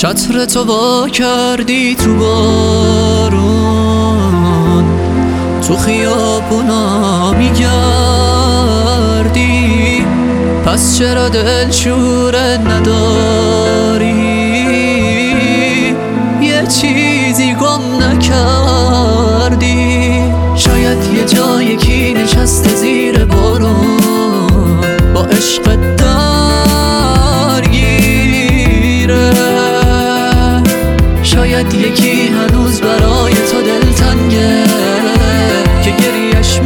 چتر تو وا کردی تو بارون، تو خیابونا میگردی، پس چرا دلشوره نداری؟ یه چیزی گم نکردی؟ شاید یه جای کی نشسته زیر بارون با عشق درگیره، شاید یکی هنوز برای تو دلتنگه که گریه‌اش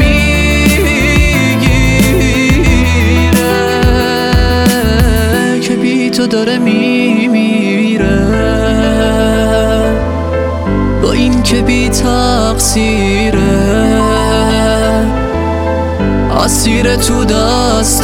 میگیره، که بی تو داره میمیره، با این که بی تقصیره، اسیر تو دست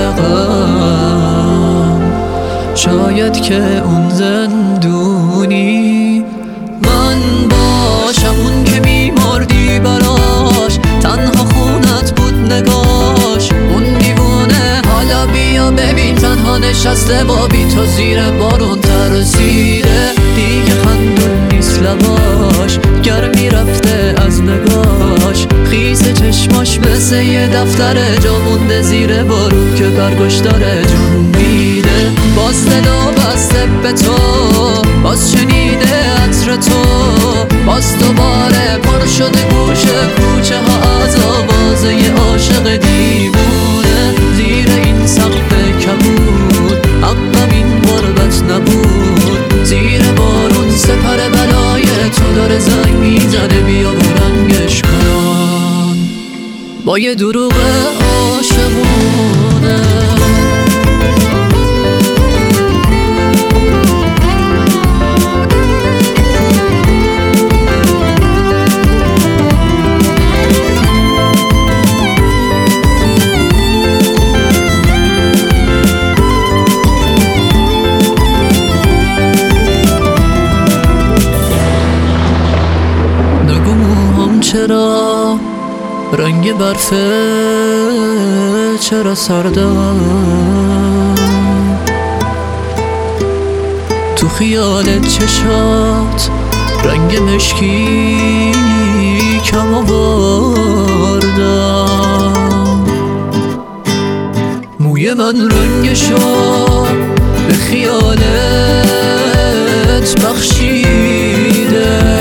غم. شاید که اون زندونی من باشم، اون که میمردی براش، تنها خونت بود نگاش، اون دیوونه. حالا بیا ببین تنها نشسته با بی تو زیر بارون ترسیده، دیگه خندون نیست لباش، گرمی رفته از نگاش، خیس چشماش مثل یه دفتر جا مونده زیر بارون که برگاش داره جون میده. باز دلو بسته به تو، باز شنیده عطر تو، باز دوباره پر شده گوشه کوچه ها از آواز یه عاشق دیوونه. زیر این سقف کبود حقم این غربت نبود، زیر بارون سپر بلای تو داره زنگ میزنه، بیا و رنگش کن با یه دروغ عاشقونه. چرا رنگ برفه، چرا سردم تو خیالت، چشات رنگ مشکی کم آوردم، موی من رنگشو به خیالت بخشیده،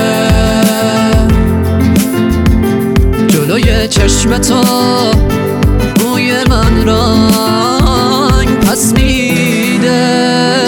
جلوی چشمتا بوی من رنگ پس میده.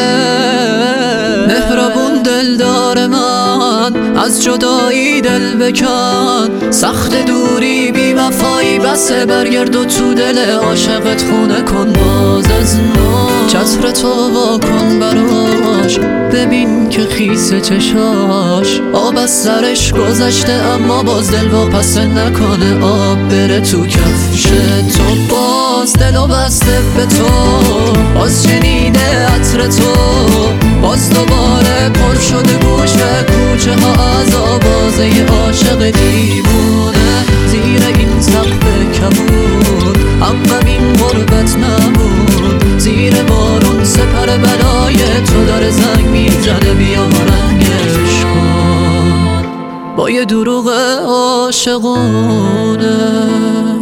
مهربون دلدار من از جدایی دل بکن، سخت دوری بی وفایی بسه، برگرد و تو دل عاشقت خونه کن باز از نو. چتر تو وا کن براش، ببین که خیس چشاش آب از سرش گذشته، اما باز دل واپسه نکنه آب بره تو کفش تو. باز دلو بسته به تو، باز شنیده عطر تو، باز دوباره پر شده گوشه کوچه ها از آواز یه عاشق دیوونه. زیر این سقف کبود حقم این غربت نبود، زیر بارون سپر بلای تو داره زنگ میزنه، بیا و رنگش کن با یه دروغ عاشقونه.